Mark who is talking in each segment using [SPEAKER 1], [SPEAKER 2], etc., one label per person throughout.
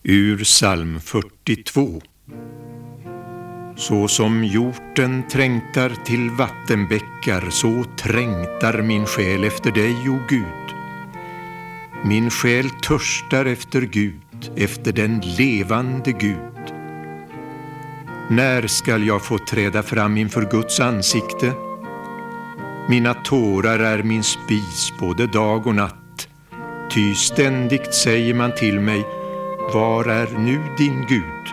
[SPEAKER 1] Ur psalm 42. Så som hjorten trängtar till vattenbäckar, så trängtar min själ efter dig, o Gud. Min själ törstar efter Gud, efter den levande Gud. När skall jag få träda fram inför Guds ansikte? Mina tårar är min spis både dag och natt, ty ständigt säger man till mig: var är nu din Gud?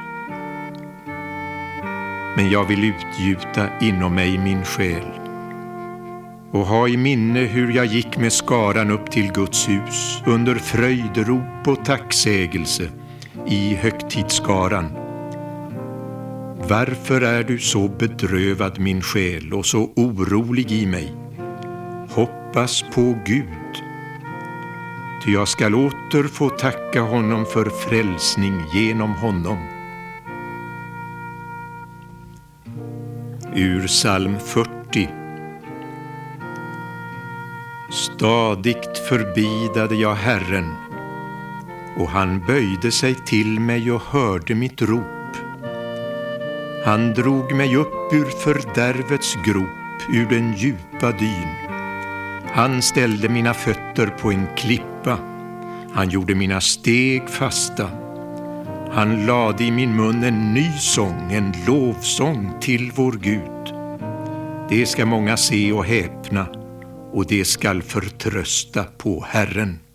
[SPEAKER 1] Men jag vill utgjuta inom mig min själ och ha i minne hur jag gick med skaran upp till Guds hus under fröjdrop och tacksägelse i högtidsskaran. Varför är du så bedrövad, min själ, och så orolig i mig? Hoppas på Gud, ty jag skall åter få tacka honom för frälsning genom honom. Ur psalm 40. Stadigt förbidade jag Herren, och han böjde sig till mig och hörde mitt rop. Han drog mig upp ur fördärvets grop, ur den djupa dyn. Han ställde mina fötter på en klippa. Han gjorde mina steg fasta. Han lade i min mun en ny sång, en lovsång till vår Gud. Det ska många se och häpna, och det skall förtrösta på Herren.